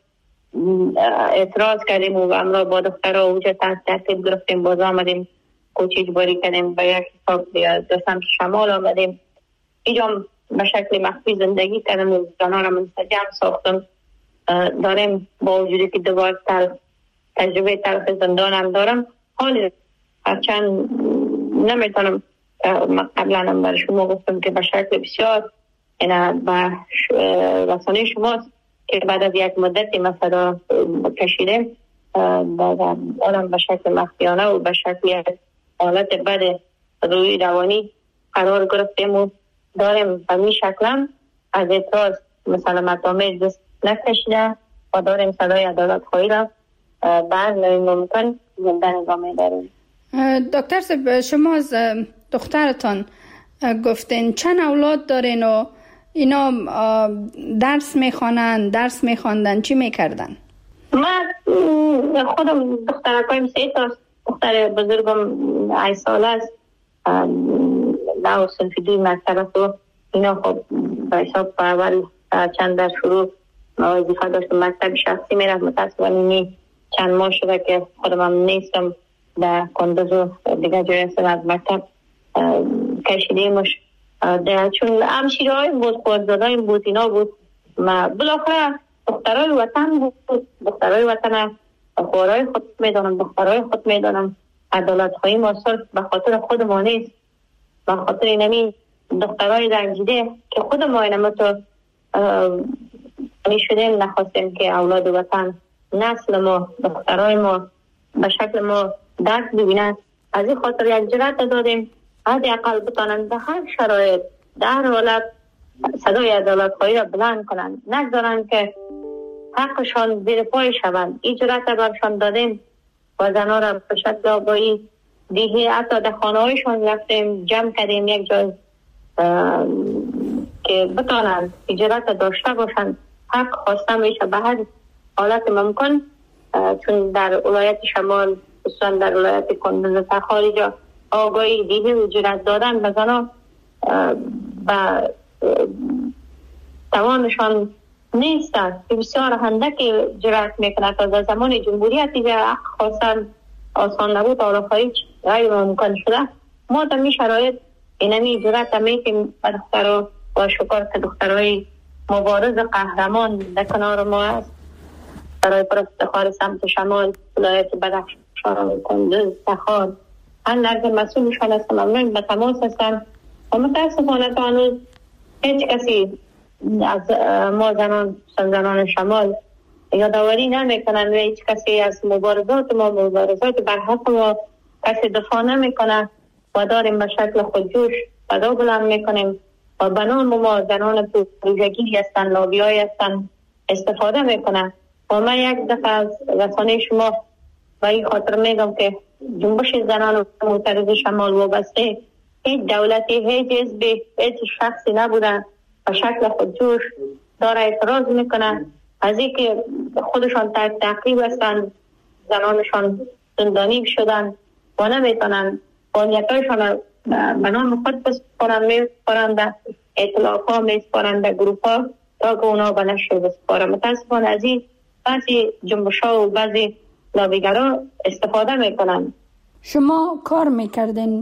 اعتراض کردیم و امرا با دخترها اوجه ترتیب گرفتیم. باز آمدیم کوچ اجباری کردیم به یک حساب در سمت شمال آمدیم. اینجا به شکل مخفی زندگی کردم و زنها را منسجم ساختم. داریم با وجودی که دوبار تجربه تلخ زندان هم دارم. حالی هرچند نمیتونم قبلا هم برای شما گفتم که به شکل بسیار به رسانه شماست که بعد از یک مدتی مثلا کشیدیم آدم به شکل مخفیانه و به شکل حالت بد روی روانی قرار گرفتیم و داریم به می شکلم از اعتراض مثلا مدامه دست نکشیده و داریم صدای عدالت خواهی را بعد ممکن زنده نظامه داریم. دکتر صاحب شما از دخترتان گفتین چند اولاد دارین و اینا درس میخوانن، درس میخواندن، چی میکردن؟ من خودم دخترکایم 3 تا، دختر بزرگم 8 ساله است، در صنف 2 مکتب است و اینا خب به حساب اول چند در شروع وظیفه داشتم مکتب شخصی میرفت. متاسفانه چند ماه شده که خودم هم نیستم در کندوز و دیگه جای هستم از مکتب کشیدیمش چون همشیرهای بود، خوردادهای بود، اینا بود. بالاخره دخترهای وطن بود، دخترهای وطن خوارهای خود میدانم، دخترهای خود میدانم. عدالت خواهی ما صرف به خاطر خود ما نیست، به خاطر اینمی دخترهای رنجیده که خود ما اینما تو میشدیم نخواستیم که اولاد وطن نسل ما دخترهای ما به شکل ما درک ببینن. از این خاطر یک جرأت دادیم حداقل بتانند به هر شرایط در حالت صدای عدالت خواهی را بلند کنند، نگذارند که حقشان زیر پای شوند. این جرأت برشان دادیم و زنها را به شکل آگاهی دیگه حتی در خانه هایشان رفتیم جمع کردیم یک جای که بتانند جرأت داشته باشند، حق خواسته میشه به هر حالت ممکن. چون در ولایت شمال خصوصا در ولایت کندوز و خارج آگاهی دیگه و جرأت دادن به زنها و توانشان نیستن که بسیار هندک جرأت میکنند. تا زمان جمهوریت دیگه حق خواستن آسان نبود، آرافایی غیر ممکن شده. ما در می شرایط اینمی جرأت میکنیم به دخترها و شکر که دخترهای مبارز قهرمان در کنار ما هست. برای افتخار سمت شمال ولایت بدخشان، کندوز، تخار هر لحظه مسئولشان هستم، امروز به تماس هستن و متاسفانه تا هنوز هیچ کسی از ما زنان شمال یادآوری نمیکنن و هیچ کسی از مبارزات بر حق ما کسی دفاع نمیکنه و داریم به شکل خودجوش صدا بلند میکنیم و به نام ما زنان پروژگی هستن، لابیای هستن استفاده میکنن. و من یک دفعه از رسانه شما و این خاطر میگم که جنبش زنان معترض شمال وابسته هیچ دولتی، هیچ حزبی، هیچ شخصی نبودن به شکل خودجوش داره اعتراض میکنن از این که خودشان تعقیب هستن، زنانشان زندانی شدن و نمیتونن فعالیتایشان به نام خود بسپارند، اطلاع ها میسپارند در گروپ ها تا که اونا به نشر بسپارند. متاسفانه از این بعضی جنبش ها و بعضی لابیگرا استفاده میکنن. شما کار میکردین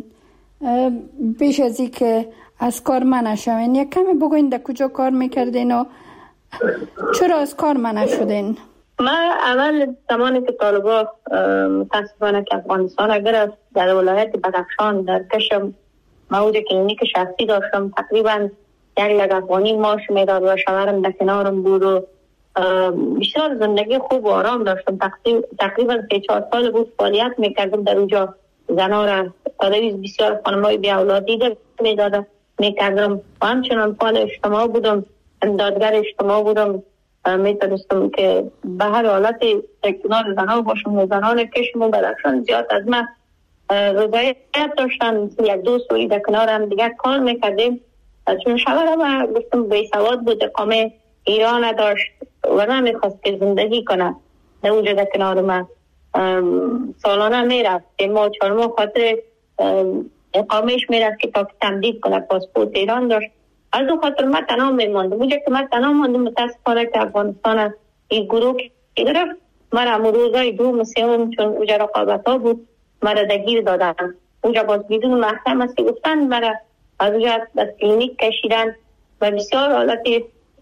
بیش از این که از کار منع شوین، یک کمی بگوین در کجا کار میکردین و چرا از کار منع شدین؟ من اول زمانی که طالبا متاسفانه که افغانستان گرفت در ولایت بدخشان در کشم موجود کلینیک شخصی داشتم، تقریبا 1 افغانی معاش میداد و شوهرم در کنارم بود و بسیار زندگی خوب و آرام داشتم. تقریبا 3-4 سال بود فعالیت میکردم در اونجا. زنها را تدریس بسیار خانمای بی اولاد دیده میکردم و همچنان فعال اجتماع بودم، امدادگر اجتماع بودم. میتونستم که به هر حالت کنار زنها باشم و زنان کشم و بدخشان زیاد از من رضایت داشتن. 1-2 سالی در کنار هم دیگر کار میکردیم چون شوهرم گفتم بی سواد بود، اقامه ایران نداشت و نمیخواست که زندگی کنه در اونجا در کنار من. سالانه میرفت 3-4 ماه خاطر اقامهش میرفت که تا که تمدید کنه، پاسپورت ایران داشت. از اون خاطر من تنها میماندم. اونجا که من تنها ماندم متاسفانه که افغانستان این گروه که گرفت مرا روزای 2 3 چون اونجا رقابت ها بود مرا دگیر دادن. اونجا باز بدون محکم هستی گفتن مرا از اونجا از کلینیک کشیدن و بسیار حالتی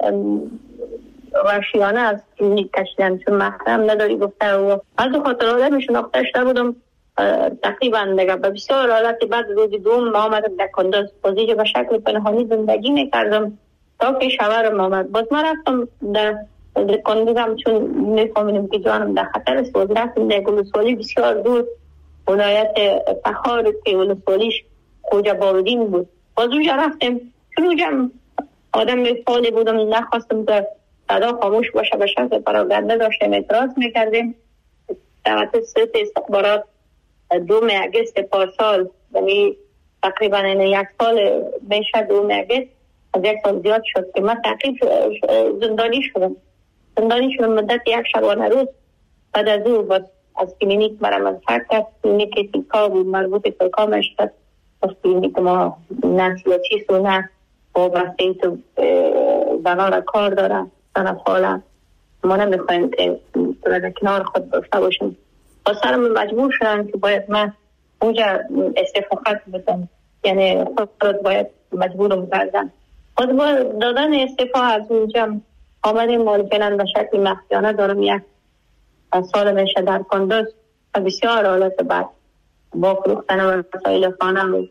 وحشیانه از کلینیک کشیدن چون محکم نداری گفته و از اون خاطر آدم شناختش نبودم. تقریبا دیگه به بسیار حالتی بعد روز 2 ما آمدم در کندوز بازیجا به شکل پنهانی زندگی میکردم تا که شوهرم آمد. باز ما رفتم در کندوزم چون میفهمیدم که جانم در خطر است. باز رفتم در ولسوالی بسیار دور، ولایت تخار که ولسوالیش خوجا باودین بود. باز اونجا رفتم چون اونجا آدم فعالی بودم، نخواستم که صدا خاموش باشه به شکل پراکنده داشتم اعتراض میکردیم. توسط سلط استخبارات 2 اگست پارسال، یعنی تقریبا 1 سال بیشتر 2 اگست از 1 سال زیاد شد که من تعقیب زندانی شدم مدت 1 شبانه روز. بعد از او باز از کلینیک مرا منفرد کرد. کلینیک تیکا بود، مربوط تیکا مشتد از کلینیک ما نسیاچیست و نه وابسته تو زنان را کار دارن، زنان فعالن. ما نمیخوایم که در کنار خود داشته باشیم. با سرم مجبور شدن که باید من اونجا استعفا خط بدم، یعنی خود باید مجبورم کردن. باز با دادن استعفا از اونجا آمدیم مالکلن به شکل مخفیانه دارم 1 سال میشه در کندوز و بسیار حالت بعد با فروختن و وسایل خانه و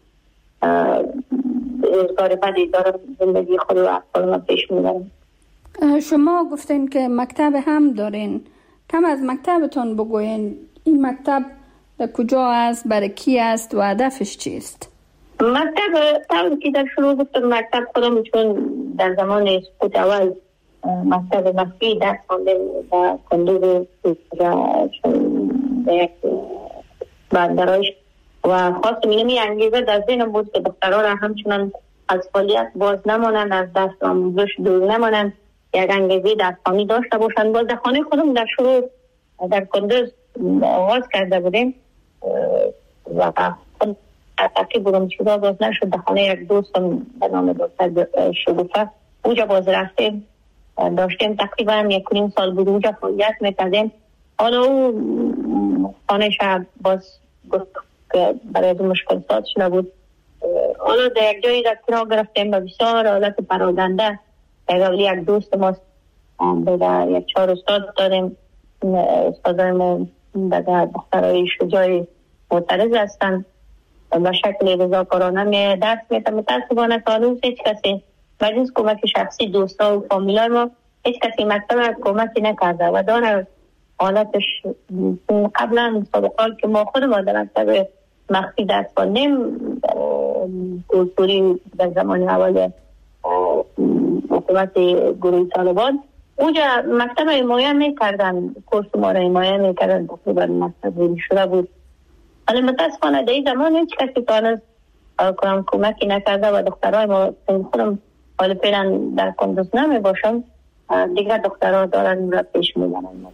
روزگار بعدی دارم زندگی خود و اطفال پیش میبرم. شما گفتین که مکتب هم دارین، کم از مکتبتون بگوین. این مکتب در کجا است، برای کی است و هدفش چیست؟ مکتب طور که در شروع گفتم مکتب خودم چون در زمان سقوط اول مکتب مخفی درس خواندم و کندوز چون یک بندرایش و خواستم اینمی انگیزه در ذهنم بود که دخترها را همچنان از فعالیت باز نمانند، از دست آموزش دور نمانند، یک انگیزه درسانی داشته باشند. باز در خانه خودم در شروع در کندوز آغاز کرده بودیم و تقریب بودم چیزا باز نشد. در خانه یک دوستم به نام دکتر شگوفه اونجا باز رفتیم داشتیم تقریبا 1.5 سال بود اونجا فعالیت میکردیم. حالا او خانه شب باز گفت که برای از مشکل ساعت شده بود. حالا در یک جایی در کنار گرفتیم و بسیار حالت پراکنده در یک دوست ماست در 1-4 استاد داریم. استادای ما در دخترهای شجاعی معترض هستند به شکل رضاکارانه می درس میده. متاسفانه تا هنوز هیچ کسی مجلس کمک شخصی دوستا و فامیلای ما هیچ کسی مکتب کمکی نکرده و داره حالتش. قبلا سابقال که ما خود ما در مکتب مخفی درس خوندیم کورسوری در زمان اول حکومت گروه طالبان، اونجا مکتب حمایه میکردن، کورس ما را حمایه میکردن، تقریبا مکتب شده بود. ولی متاسفانه در این زمان هیچ کسی تانست کمکی نکرده و دخترهای ما خودم حال فعلا در کندوز نمی باشم، دیگر دخترها دارن را پیش میبرن.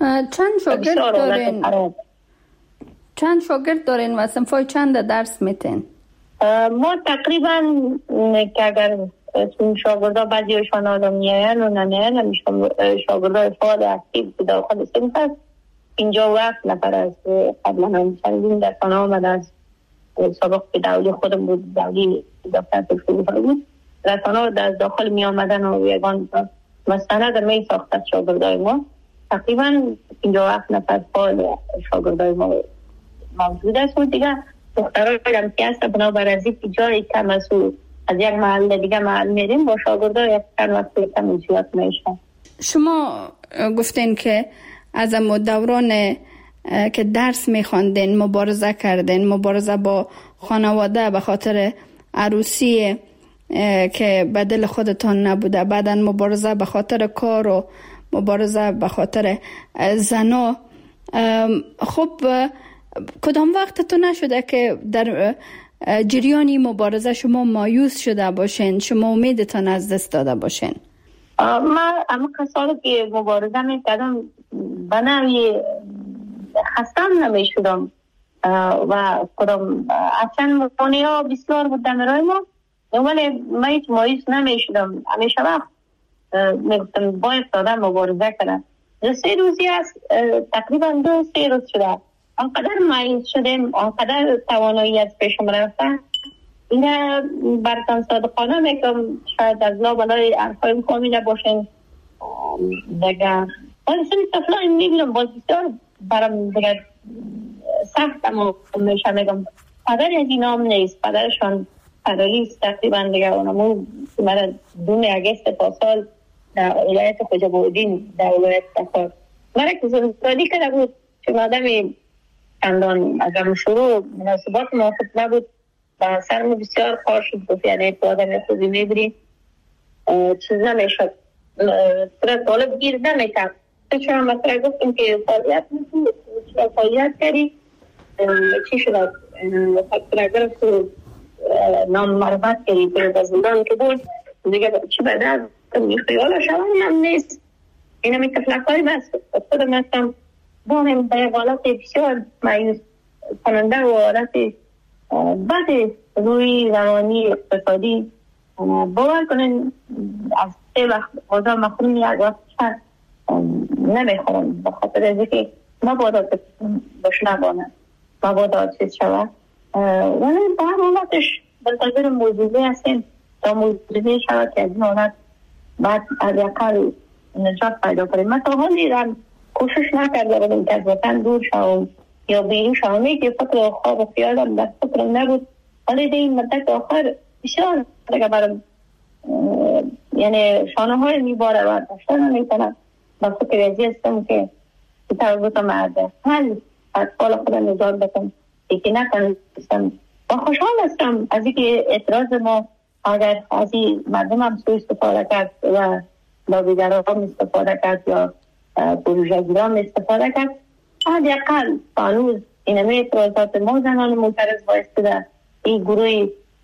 چند شاگرد دارین و صنفای چند درس میتین؟ ما تقریبا که اگر شاگردا بعضی هاشان آدم میاین و نمیاین، شاگردا فعال اکتیو داخل صنف هست 57 نفر از قبلا هم چندین درسانه آمده از سابق که دولی خودم بود، دولی دفتر تشکیل بود، رسانه از داخل می آمدن و یگان مستند می ساخت از شاگردای ما. تقریبا 57 نفر فعال شاگردای ما موجود است و دیگه دخترای هم که هست بنابر از این جایی کم از یک محل دیگه محل میریم با شاگردای یک چند وقت کم زیاد میشن. شما گفتین که از دوران که درس میخواندین مبارزه کردین، مبارزه با خانواده به خاطر عروسی که به دل خودتان نبوده، بعدا مبارزه به خاطر کار و مبارزه به خاطر زنا. خب کدام وقت تو نشده که در جریانی مبارزه شما مایوس شده باشین، شما امیدتان از دست داده باشین؟ من اما کسایی که مبارزه میکردم به نوعی خستم نمیشدم و کدام اصلا مانعی ها بسیار بود در برای ما، ولی من هیچ مایوس نمیشدم. همیشه وقت میگفتم باید دادم مبارزه کنم. 3 روزی است، تقریبا 2-3 روز شده آنقدر مایوس شدیم، آنقدر توانایی از پیشم رفته. اینه براتان صادقانه میگم، شاید از لابلای حرفای فامیل باشین دیگه. ولی سری طفلای میبینم باز بسیار برام دیگه سخت، اما میشه میگم پدر از این نام نیست، پدرشان پدریست تقریبا دیگه. اونمون مرا 2 اگست پاسال در ولایت خوجابودین در ولایت تخار مرا که زندگی کرده بود، چون آدمی چندان اگر شروع مناسبات موافق نبود و سرم بسیار خوار شد. گفت یعنی تو آدم خودی میبری چیز نمیشد، طالب گیر نمیکرد. چون هم مثلا گفتیم که فعالیت کردی چی شد؟ فکر تو نام معرفت کردی به زندان که بود دیگه چی بده خیال شما هم نیست. این همی تفلقای بس خودم هستم با هم به حالت بسیار مایوس کننده و حالت بعد روی روانی اقتصادی باور کنین از 3 وقت غذا مخروم یک وقت نمیخورم به خاطر از اینکه مبادا باش نبانم، مبادا چیز شود. ولی با هم حالتش بلتظر موجوده هستیم تا موجوده شود که از این حالت بعد از یقل نجات پیدا کنیم. من تا حالی رم کوشش نکرده بودم که از وطن دور شوم یا بیرون شوم، که فکر خواب و خیالم در فکرم نبود. ولی در این مدت آخر بسیار دیگه برم یعنی شانه های میباره و داشته نمیتونم با فکر ازی هستم که توبتم از حل اطفال خودم نجات بکنم که نکنستم و خوشحال هستم از اینکه اعتراض ما اگر از این مردم هم سوی استفاده کرد و لابیگران هم استفاده کرد یا پروژه گیران استفاده کرد، حداقل هنوز این همه اعتراضات ما زنان معترض بایسته این گروه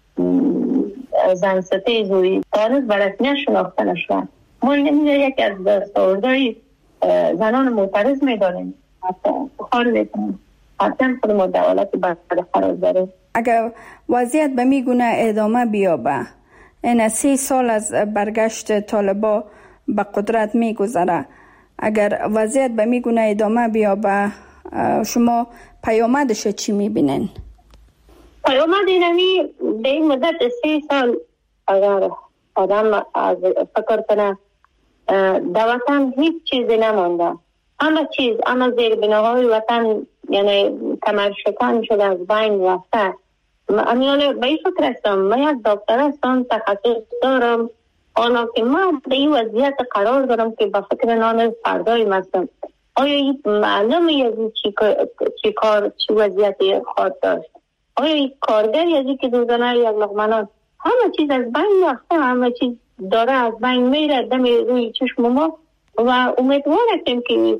زن ستیز و هنوز برسنه شناخته نشده. ما اینه یکی از دستاوردهای زنان معترض میدانیم، حتی بخار میکنیم، حتی خود ما دولت برد قرار داره. اگر وضعیت به میگونه ادامه بیابه، این 3 سال از برگشت طالبا به قدرت میگذره، اگر وضعیت به میگونه ادامه بیابه شما پیامدش چی میبینین؟ پیامد اینمی به این مدت 3 سال اگر آدم از فکر کنه در وطن هیچ چیزی نمانده، همه چیز، اما زیر بناهای وطن یعنی کمر شکن شده، از بین رفته امیاله به این فکر هستم، من یک دکتر هستم، تخصص دارم، حالا که من به این وضعیت قرار دارم که به فکر نان فردایم هستم. آیا این معلومه یزی چی کار چی وضعیتی خواهد داشت؟ آیا این کارگر یزی که دوزنه یک لقمنان همه چیز از بین رفته، همه چیز داره از بین میره دم روی چشم ما و امیدوار هستیم که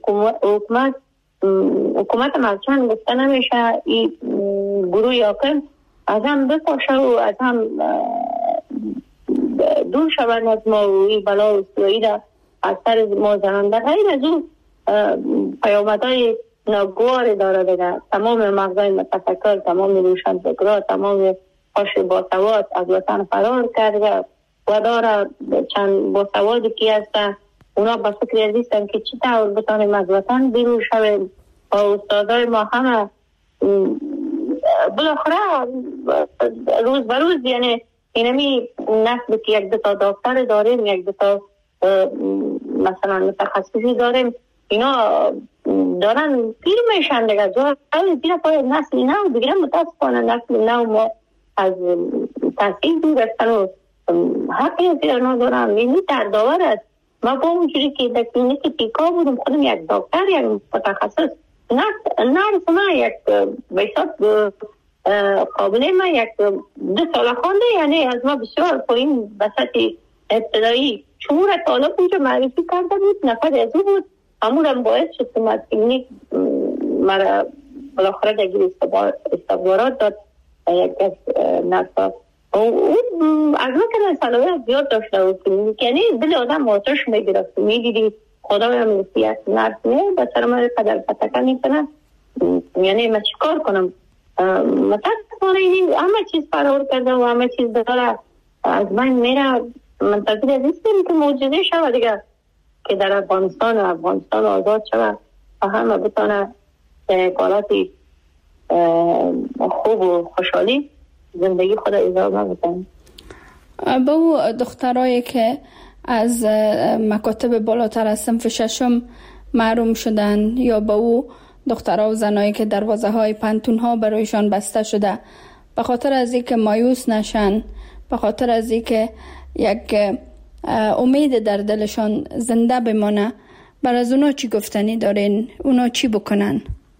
حکومت مرچن گفته نمیشه این گروه حاکم از هم بپاشه و از هم دور شود از ما و این بلا و سوئی را از سر ما زنان. در غیر از اون پیامدهای ناگوار داره دیگه. تمام مغزای متفکر، تمام روشنفکرها، تمام قشر باسواد از وطن فرار کرده و داره چند باسوادی که هستن اونا با فکر ازیستن که چی طور بتانیم از وطن بیرون شویم. و استادای ما همه بالاخره روز بروز یعنی اینمی نسل که یک دوتا دکتر داریم، یک دوتا مثلا متخصصی داریم، اینا دارن پیر میشن دیگه. زیر پای نسل نو دیگه متاسفانه نسل نو ما از تحصیل دور هستن و حقی از اینا دارن. اینی دردآور است. ما با اونجوری که در کلینیک پیکا بودم خودم یک دکتر یک متخصص نرس ما یک بیشتر قابله ما یک 2 سال خونده، یعنی از ما بسیار پایین بسط ابتدایی شمور طالب اونجا معرفی کرده بود، نفر از او بود. همونم باعث شد که ما کلینیک مرا بالاخره دیگه استخبارات داد یک از نرسا. از ما که صلاحیت زیاد داشته و کلینیک یعنی دل آدم آتش میگرفت، میدیدی خدای هم نسیت نرس به سر من قدر پتکه میکنه، یعنی من چیکار کنم؟ متاسفانه این همه چیز فرار کرده و همه چیز داره از من میره. منتظر از نیستیم که معجزه شود دیگه که در افغانستان آزاد شود و همه بتانه در حالاتی خوب و خوشحالی زندگی خود ادامه بدن. با او دخترایی که از مکاتب بالاتر از صنف 6 محروم شدن یا با او دخترها و زنایی که دروازه های پنتون ها برایشان بسته شده به خاطر از اینکه مایوس نشن، به خاطر از اینکه یک امید در دلشان زنده بمانه، برای از اونا چی گفتنی دارین؟ اونا چی بکنن؟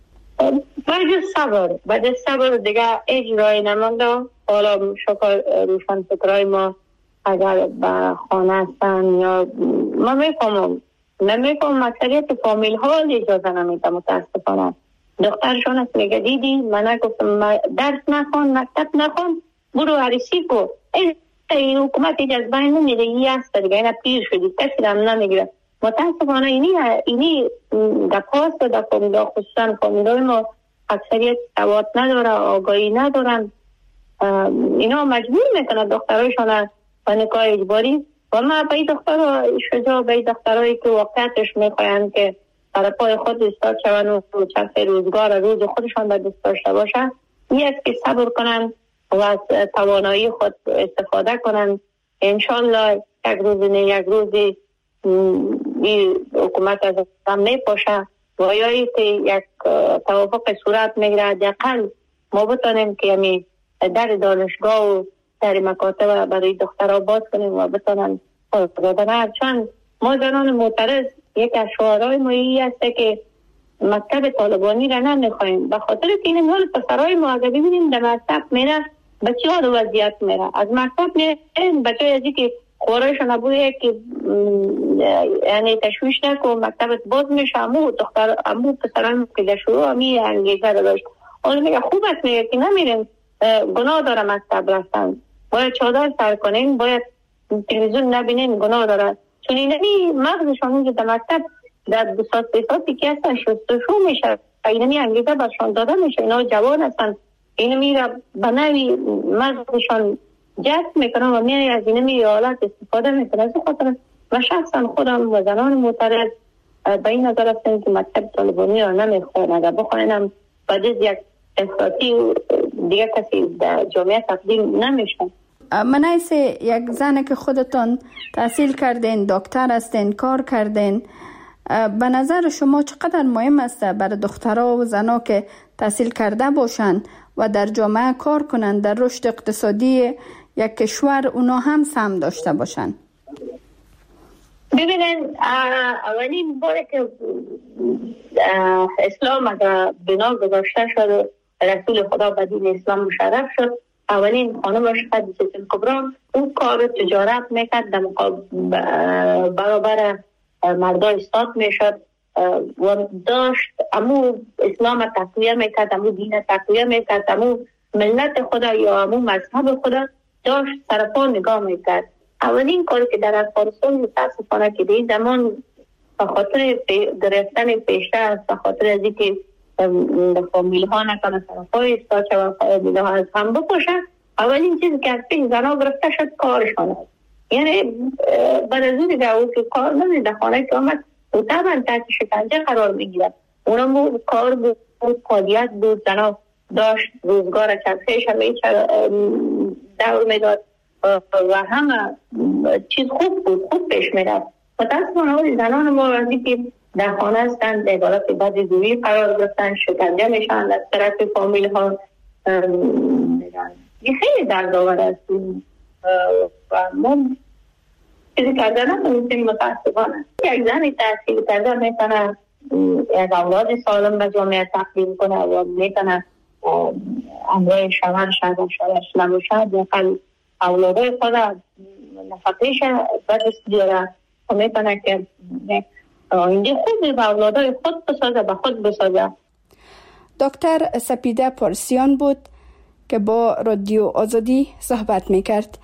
بعد صبر دیگه اجرای نمانده. حالا شکر روشن فکرهای ما اگر به خانه هستن یا ما نمیفهمم اکثریت فامیل ها اجازه نمیده. متاسفانه دخترشون است میگه دیدی من نگفتم درس نخون مکتب نخون برو عروسی کو. این حکومت اجازه نمیده، این است دیگه، اینا پیر شدی کسی هم نمیگیره. متاسفانه اینی دپاست در فامیل ها، خصوصا فامیل های ما اکثریت سواد نداره، آگاهی ندارن. اینا مجبور میکنه دخترایشون به نکاح اجباری. و ما به این دخترها شجاع، به این دخترهایی که واقعیتش میخواین که برای پای خود استاد شون و چند روزگار روز خودشان به دست داشته باشن، این است که صبر کنن و از توانایی خود استفاده کنن. انشالله یک روز نه یک روزی این حکومت از هم میپاشه و یا که یک توافق صورت میگیره، حداقل ما بتانیم که همی در دانشگاه و در مکاتب برای دخترها باز کنیم و بتانن دادن. چون ما زنان معترض یک از شعارهای ما این است که مکتب طالبانی را نمیخوایم، به خاطر که این حال پسرهای ما اگر ببینیم در مکتب میره بچه ها دو وضعیت میره. از مکتب میره بچه های که خورایش نبوده که یعنی تشویش نکن مکتبت باز میشه، امو پسران که در شروع همی انگیزه را داشت. اون میگه خوب است، میگه که نمیریم گناه داره مکتب رفتن، باید چادر سر کنیم، باید تلویزیون نبینیم، گناه داره. چون اینمی مغزشان میگه در مکتب در 2 ساعت 3 ساعتی که هستن شستشو میشه، اینمی انگیزه برشان داده میشه. اینا جوان هستن، اینمی را به نوی مغزشان جذب میکنن و میانی از اینمی حالت استفاده میکنن. از خاطر و شخصا خودم و زنان معترض به این نظر هستیم که مکتب طالبانی را نمیخواین. اگر بخواینم بعد از یک افراطی دیگه کسی در جامعه تقدیم نمیشه. من ایسه یک زنه که خودتان تحصیل کردین، دکتر هستین، کار کردین، به نظر شما چقدر مهم است برای دخترها و زنها که تحصیل کرده باشن و در جامعه کار کنند در رشد اقتصادی یک کشور اونا هم سهم داشته باشند؟ ببینید، اولین باره که اسلام اگر بنا گذاشته شد، رسول خدا به دین اسلام مشرف شد، اولین خانمش خدیجه کبری اون کار تجارت میکرد، در برابر مردای استاد میشد و داشت امو اسلام تقویه میکرد، امو دین تقویه میکرد، امو ملت خدا یا امو مذهب خدا داشت سرپا نگاه میکرد. اولین کاری که در افغانستان متاسفانه که در زمان به خاطر گرفتن پیشتر، به خاطر از اینکه فامیل ها نکنه سرپای استاد و فامیل ها از هم بکشن، اولین چیزی که از پیش زنها گرفته شد کارشان است. یعنی بعد از اون دیگه او که کار نمید در خانه که آمد او طبعا تحت شکنجه قرار میگیرد. اونم بود کار بود، فعالیت بود، زنها داشت روزگار چرخش همه دور میداد و همه چیز خوب بود، خوب پیش میرفت. متاسفانه زنان ما وقتی که در خانه هستند در حالت بعد دوری قرار گرفتن، شکنجه میشن از طرف فامیل ها. خیلی دردآور است و ما چیزی کرده نکنیم. متاسفانه یک زنی تحصیل کرده میتونه یک اولاد سالم به جامعه تقدیم کنه و میتونه امرای شوهرش نباشد یا اولادای خود نفقیش بدست بیاره و میتونه که آینده خود به اولادای خود بسازه، به خود بسازه. دکتر سپیده پارسیان بود که با رادیو آزادی صحبت میکرد.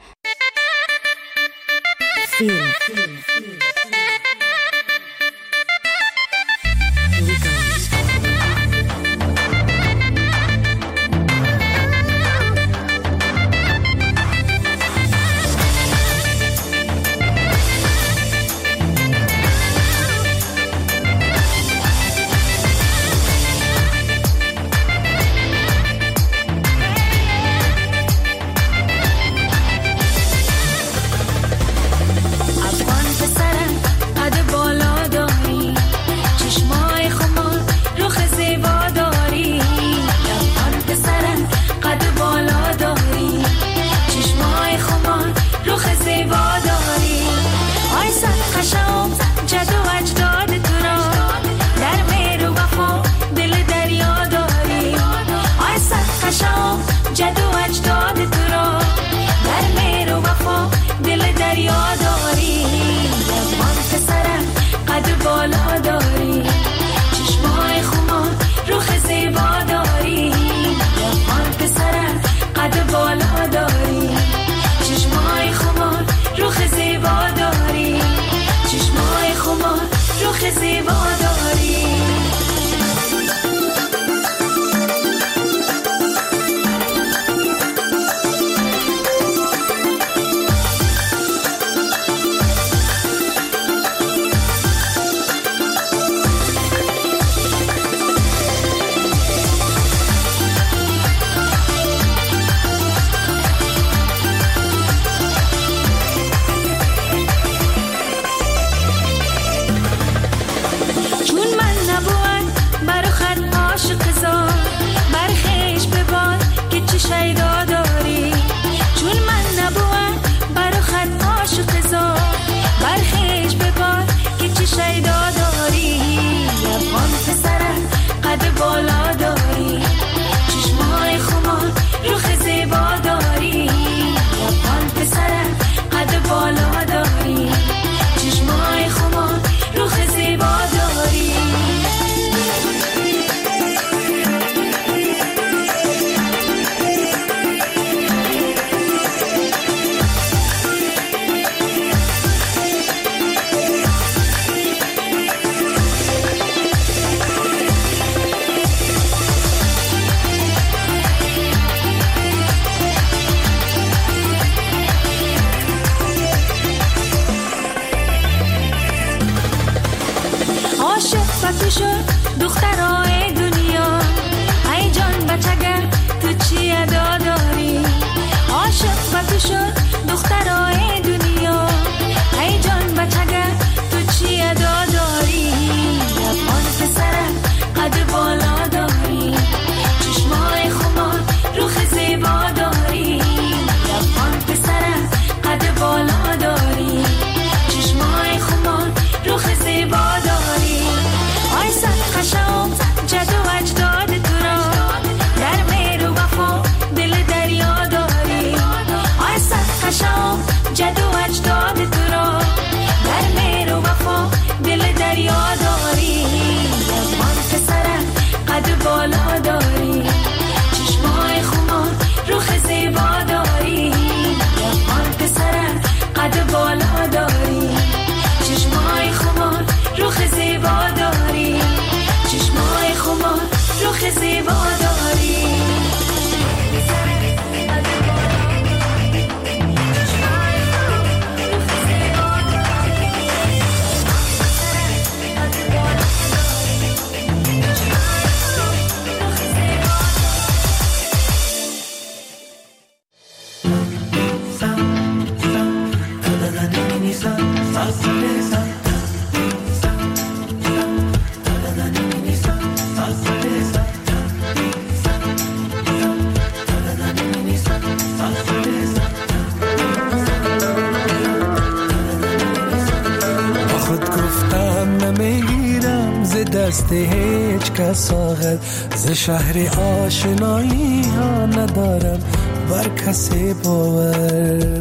دست هیچ کس آغد ز شهر آشنایی ها ندارم بر کسی باور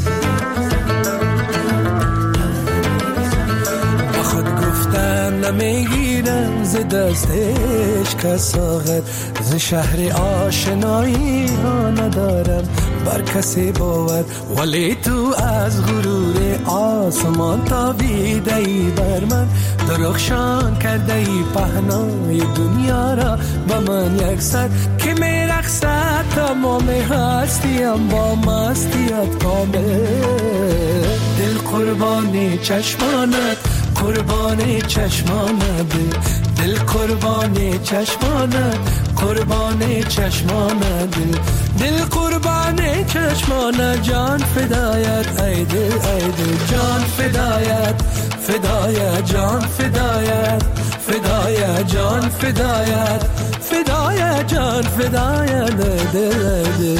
با خود گفتن نمیگیرم ز دست هیچ کس آغد ز شهر آشنایی ها ندارم بر کسی باور ولی تو از غرور آسمان تابیده ای بر من درخشان کرده ای پهنای دنیا را با من یک سر که می رقصد تمام هستیم با مستیت کامل دل قربانی چشمانت قربانی چشمانت دل قربانی چشمانت قربانی چشمانت دل قربانی چشمانت جان فدایت ای دل جان فدایت فدایت جان فدایت فدایت جان فدایت فدایت جان فدایت دل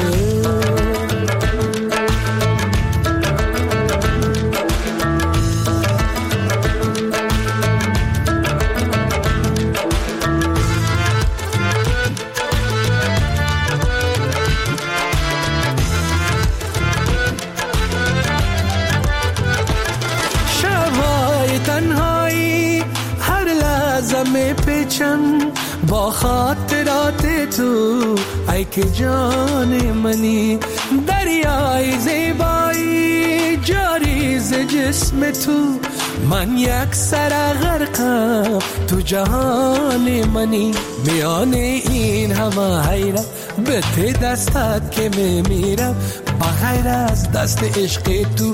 با خاطرات تو ای که جان منی دریای زیبایی جاری ز جسم تو من یک سر غرقم تو جهان منی میان این همه حیرت به ته دستت که میمیرم بغیر از دست عشق تو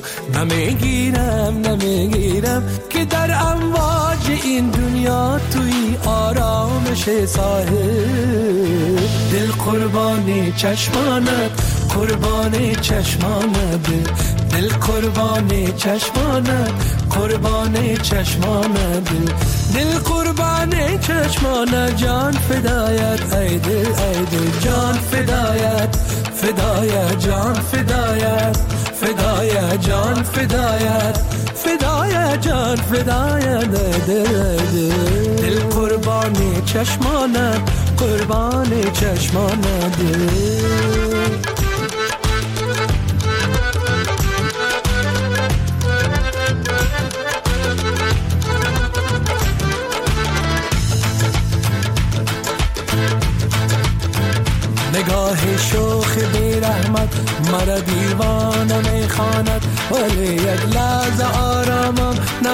نمیگیرم که در امواج این دنیا توی آرامش ساحل دل قربانی چشمانت قربانی چشمانت دل قربانی چشمانت قربانی چشمانت دل قربانی چشمانت جان فدایت ای دل جان فدایت فدایت جان فدایت فدایت جان فدایت فدایت جان فدایت دل قربانی چشمانت قربانی چشمانت نگاه شوخ بی رحمت مرا دیوانه میخواند ولی یک لحظه آرامم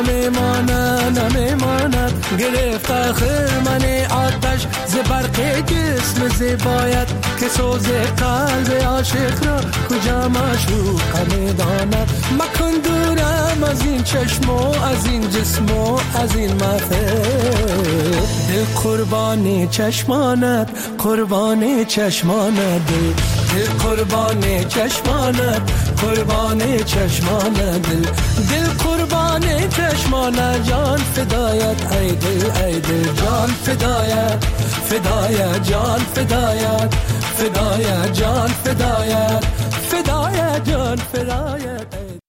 نمیماند گرفت آخر من آتش ز برق جسم زیبایت که سوز قلب عاشق را کجا معشوق میداند مکن دورم از این چشم و از این جسم و از این محفل دل قربانی چشمانت قربانی چشمانت دل قربانی چشمانت قربانی چشمانت دل قربانی چشمانت جان فدایت ای دل جان فدایت فدایت جان فدایت فدایت جان فدایت فدایت جان فدایت